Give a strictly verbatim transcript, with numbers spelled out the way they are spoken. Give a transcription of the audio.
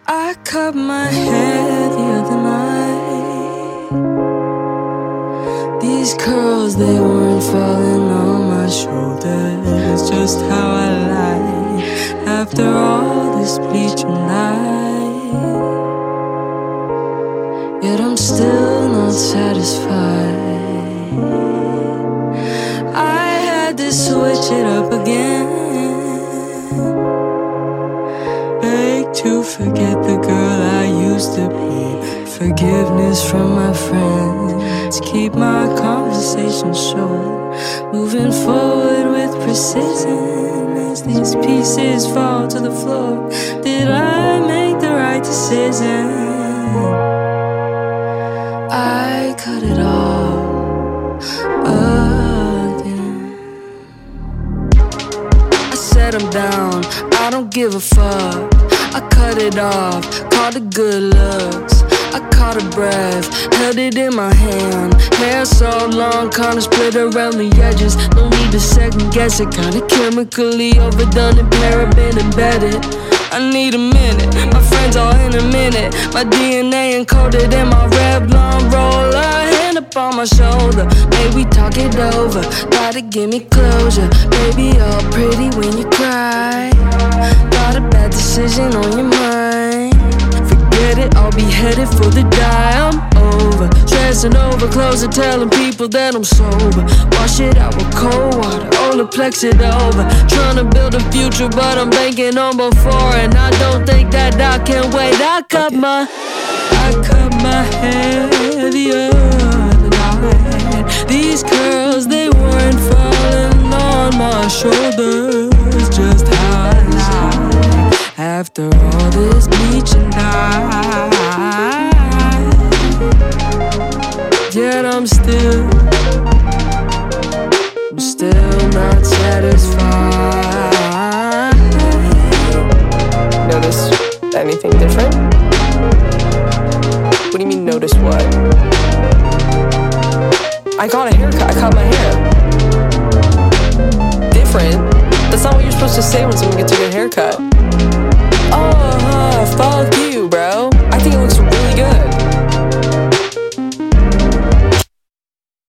I cut my hair the other night. These curls, they weren't falling on my shoulders. Just how I like after all this bleaching night. Yet I'm still not satisfied. I had to switch it up again. Beg to forget the girl I used to be. Forgiveness from my friends. Keep my conversation short. Moving forward with precision as these pieces fall to the floor. Did I make the right decision? I cut it off again. I set him down, I don't give a fuck. I cut it off, called it good looks. I caught a breath, held it in my hand. Hair so long, kinda split around the edges. No need to second guess it, kinda chemically overdone and paraben embedded. I need a minute, my friends all in a minute. My D N A encoded in my Revlon roller. Hand up on my shoulder, maybe we talk it over. Gotta give me closure, baby, all pretty when you cry. Got a bad decision on your mind. Forget it, I'll be headed for the die. I'm over, stressing over, closing, telling people that I'm sober. Wash it out with cold water, Olaplex it over. Trying to build a future, but I'm banking on before. And I don't think that I can wait. I cut my, I cut my hair the other night. These curls, they weren't falling on my shoulders. Just how I like after all this bleaching night. Yet I'm still, I'm still not satisfied. Notice anything different? What do you mean, notice what? I got a haircut, I cut my hair. Different? That's not what you're supposed to say when someone gets a good haircut. Oh, fuck you.